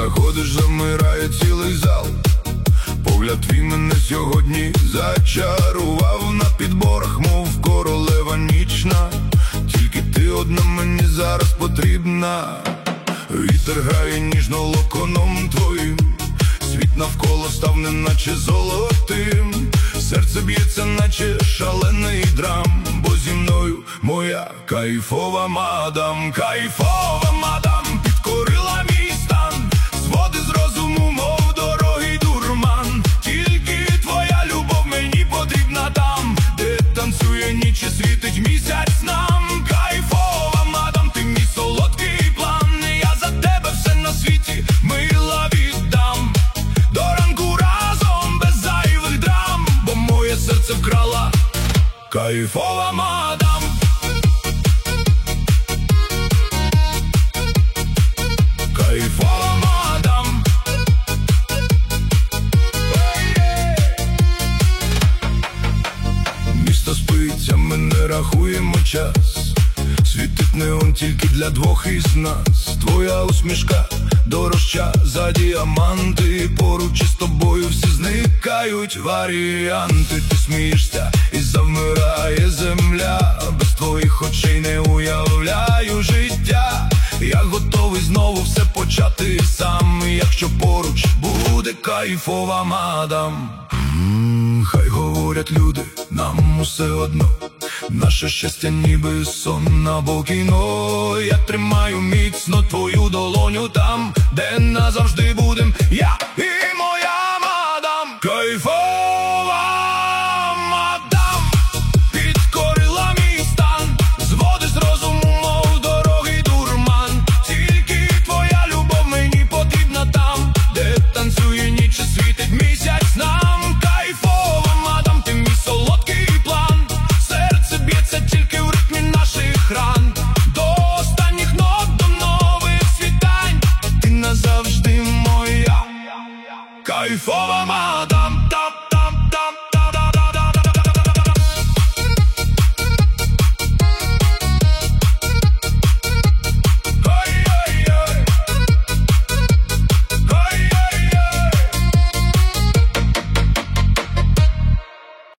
заходиш, замирає цілий зал. Погляд твій мене сьогодні зачарував. На підборах, мов королева нічна, тільки ти одна мені зараз потрібна. Вітер грає ніжно локоном твоїм, світ навколо став неначе золотим. Серце б'ється, наче шалений драм, бо зі мною моя кайфова мадам. Кайфова мадам підкорила мій стан, зводить з розуму, мов дорогий дурман. Тільки твоя любов мені потрібна там, де танцює ніч і світить місяць нам. Кайфова мадам, ти мій солодкий план, я за тебе все на світі мила віддам. До ранку разом без зайвих драм, бо моє серце вкрала кайфова мадам. Кайфова мадам. Місто спиться, ми не рахуємо час, світить неон тільки для двох із нас. Твоя усмішка дорожча за діаманти, поруч із тобою всі зникають варіанти. Ти смієшся і завмирає земля, без твоїх очей не уявляю життя. Я готовий знову все почати сам, якщо поруч буде кайфова мадам. Хай говорять люди, нам усе одно, наше щастя ніби сон або кіно. Я тримаю міцно твою долоню там, де назавжди будем я